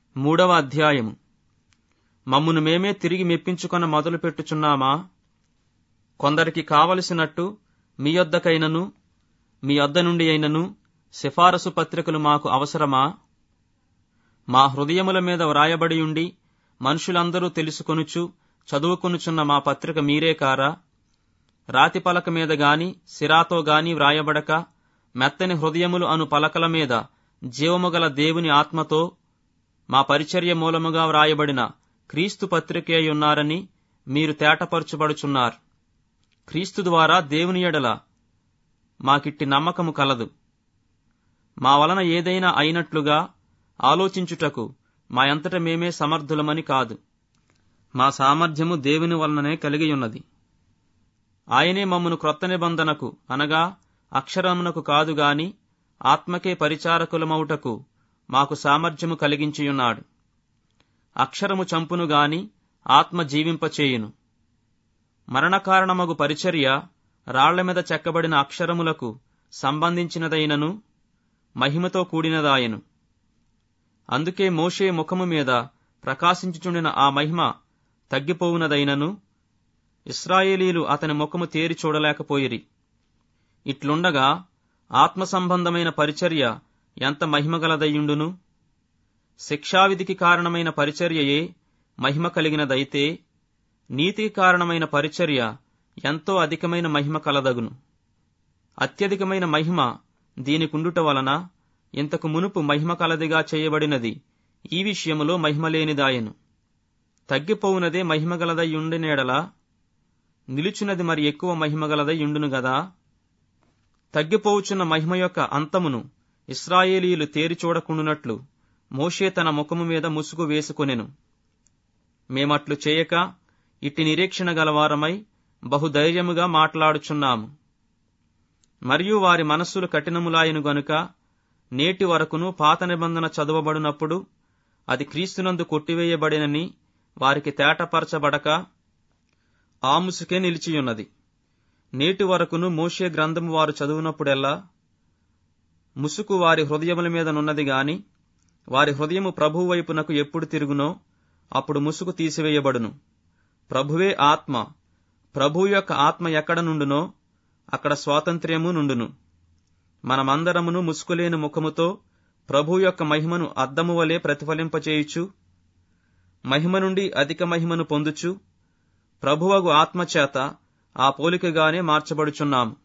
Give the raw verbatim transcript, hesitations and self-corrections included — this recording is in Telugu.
మూడవ అధ్యాయము. మమ్మును మేమే తిరిగి మెప్పించుకొన మొదలు పెట్టుచున్నామా? కొందరికి కావలసినట్టు మీ యొద్దకైనను మీ యొద్ద నుండి అయినను సిఫారసు పత్రికలు మాకు అవసరమా? మా హృదయముల మీద వ్రాయబడియుండి మనుషులందరూ తెలుసుకొనుచు చదువుకొనుచున్న మా పత్రిక మీరే కారా? రాతి పలక మీద గాని సిరాతో గాని వ్రాయబడక మెత్తని హృదయములు అను పలకల మీద జీవముగల దేవుని ఆత్మతో మా పరిచర్య మూలముగా వ్రాయబడిన క్రీస్తు పత్రికే ఉన్నారని మీరు తేటపరచుబడుచున్నారు. క్రీస్తు ద్వారా దేవుని ఎడల మాకిట్టి నమ్మకము కలదు. మా వలన ఏదైనా అయినట్లుగా ఆలోచించుటకు మా అంతట మేమే సమర్థులమని కాదు. మా సామర్థ్యము దేవుని వలననే కలిగియున్నది. ఆయనే మమ్మను క్రొత్త నిబంధనకు అనగా అక్షరమునకు కాదుగాని ఆత్మకే పరిచారకులమౌటకు మాకు సామర్థ్యము కలిగించియున్నాడు. అక్షరము చంపును గాని ఆత్మ జీవింపచేయును. మరణకారణమగు పరిచర్య రాళ్ల మీద చెక్కబడిన అక్షరములకు సంబంధించినదైనను మహిమతో కూడినదాయను. అందుకే మోషే ముఖము మీద ప్రకాశించుచుండిన ఆ మహిమ తగ్గిపోవునదైనను ఇశ్రాయేలీలు అతని ముఖము తేరి చూడలేకపోయిరి. ఇట్లుండగా ఆత్మ సంబంధమైన పరిచర్య ఎంత మహిమగలదయ్యుండును? శిక్షావిధికి కారణమైన పరిచర్యయే మహిమ కలిగినదైతే నీతికి కారణమైన పరిచర్య ఎంతో అధికమైన మహిమ కలదగును. అత్యధికమైన మహిమ దీనికుండుట వలన ఇంతకు మునుపు మహిమ కలదిగా చేయబడినది ఈ విషయములో మహిమలేనిదాయను. తగ్గిపోవునదే మహిమగలదయ్యుండినేడలా నిలుచున్నది మరి ఎక్కువ మహిమగలదయ్యుండును గదా? తగ్గిపోవుచున్న మహిమ యొక్క అంతమును ఇశ్రాయేలీయులు తేరి చూడకుండునట్లు మోషే తన ముఖము మీద ముసుగు వేసుకొనెను. మేమట్లు చేయక ఇట్టి నిరీక్షణ గలవారమై బహుధైర్యముగా మాట్లాడుచున్నాము. మరియు వారి మనస్సులు కఠినములాయను గనుక నేటి వరకును పాత నిబంధన చదువబడినప్పుడు అది క్రీస్తునందు కొట్టివేయబడినని వారికి తేటపరచబడక ఆ ముసుకే నిలిచియున్నది. నేటి వరకును మోషే గ్రంథము వారు చదువునప్పుడెల్లా ముసుకు వారి హృదయముల మీద నున్నది గాని వారి హృదయము ప్రభువు వైపునకు ఎప్పుడు తిరుగునో అప్పుడు ముసుగు తీసివేయబడును. ప్రభువే ఆత్మ. ప్రభువు యొక్క ఆత్మ ఎక్కడ నుండునో అక్కడ స్వాతంత్ర్యము నుండును. మనమందరమును ముసుకులేని ముఖముతో ప్రభువు యొక్క మహిమను అద్దము వలె ప్రతిఫలింపచేయుచు మహిమ నుండి అధిక మహిమను పొందుచు ప్రభువగు ఆత్మచేత ఆ పోలికగానే మార్చబడుచున్నాము.